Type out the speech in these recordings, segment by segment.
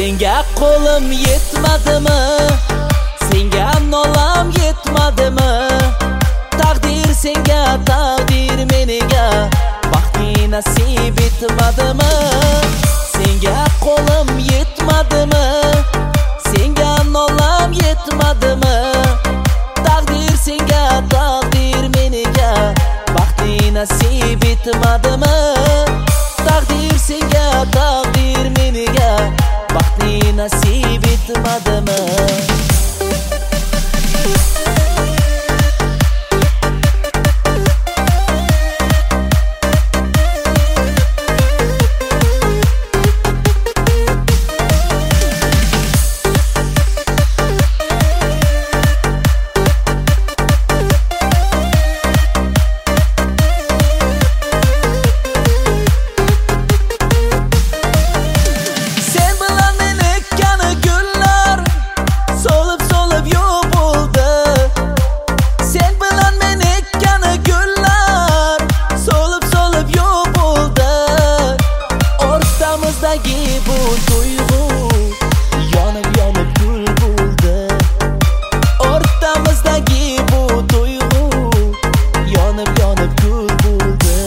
Senga qo'lim yetmadimi? Senga nolam yetmadimi? Taqdir senga, taqdir meniga, baxti nasib etmadimi? Senga qo'lim yetmadimi? Senga nolam yetmadimi? Taqdir senga, taqdir meniga, baxti nasib etmadimi? Taqdir senga, taqdir meniga, baxti nasib etmadimi? Bu duygu yonib gul bo'ldi. O'rtamizdagi bu duygu yonib gul bo'ldi.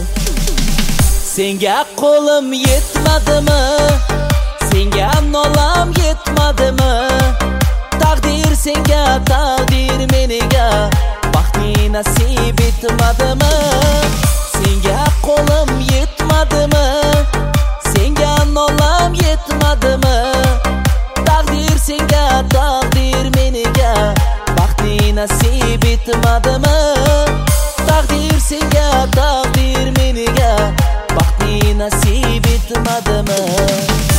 Senga qo'lim yetmadimi? Senga nolam yetmadimi? Taqdir senga, taqdir meniga, baxti nasib etmadimi? Senga qo'lim yetmadimi? Senga nolam yetmadimi? Taqdir senga, taqdir meniga, baxti nasib etmadimi? Taqdir senga, taqdir meniga, baxti nasib etmadimi?